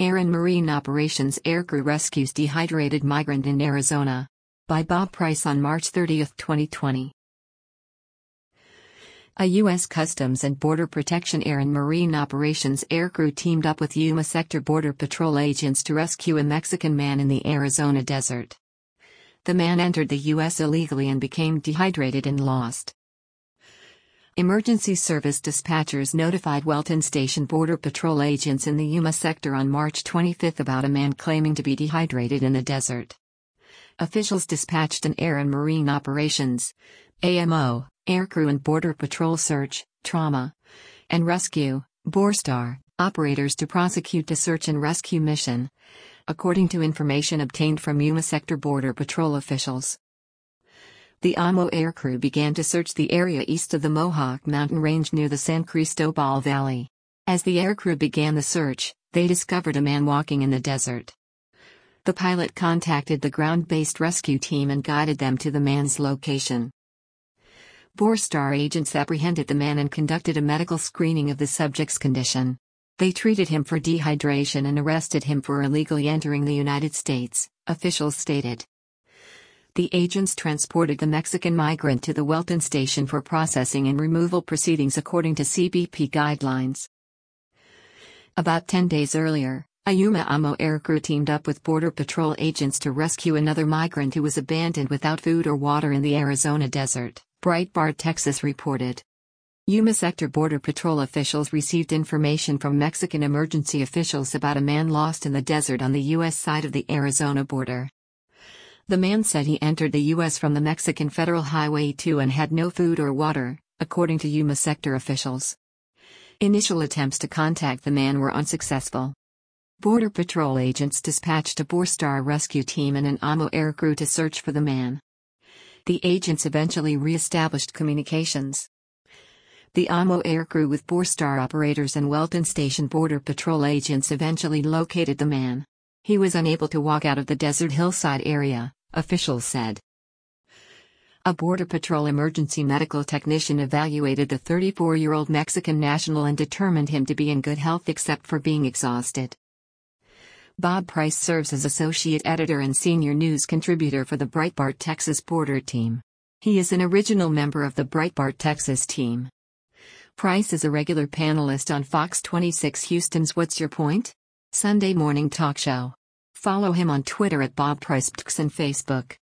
Air and Marine Operations Aircrew Rescues Dehydrated Migrant in Arizona. By Bob Price on March 30, 2020. A U.S. Customs and Border Protection Air and Marine Operations aircrew teamed up with Yuma Sector Border Patrol agents to rescue a Mexican man in the Arizona desert. The man entered the U.S. illegally and became dehydrated and lost. Emergency service dispatchers notified Welton Station Border Patrol agents in the Yuma sector on March 25 about a man claiming to be dehydrated in the desert. Officials dispatched an Air and Marine Operations AMO, Aircrew and Border Patrol Search, Trauma, and Rescue BORSTAR operators to prosecute the search and rescue mission, according to information obtained from Yuma Sector Border Patrol officials. The AMO aircrew began to search the area east of the Mohawk mountain range near the San Cristobal Valley. As the aircrew began the search, they discovered a man walking in the desert. The pilot contacted the ground-based rescue team and guided them to the man's location. BORSTAR agents apprehended the man and conducted a medical screening of the subject's condition. They treated him for dehydration and arrested him for illegally entering the United States, officials stated. The agents transported the Mexican migrant to the Welton station for processing and removal proceedings according to CBP guidelines. About 10 days earlier, a Yuma AMO aircrew teamed up with Border Patrol agents to rescue another migrant who was abandoned without food or water in the Arizona desert, Breitbart Texas reported. Yuma Sector Border Patrol officials received information from Mexican emergency officials about a man lost in the desert on the U.S. side of the Arizona border. The man said he entered the U.S. from the Mexican Federal Highway 2 and had no food or water, according to Yuma sector officials. Initial attempts to contact the man were unsuccessful. Border Patrol agents dispatched a BORSTAR rescue team and an AMO aircrew to search for the man. The agents eventually re-established communications. The AMO aircrew with BORSTAR operators and Welton Station Border Patrol agents eventually located the man. He was unable to walk out of the desert hillside area, officials said. A Border Patrol emergency medical technician evaluated the 34-year-old Mexican national and determined him to be in good health except for being exhausted. Bob Price serves as associate editor and senior news contributor for the Breitbart Texas Border Team. He is an original member of the Breitbart Texas team. Price is a regular panelist on Fox 26 Houston's What's Your Point? Sunday morning talk show. Follow him on Twitter at Bob Price and Facebook.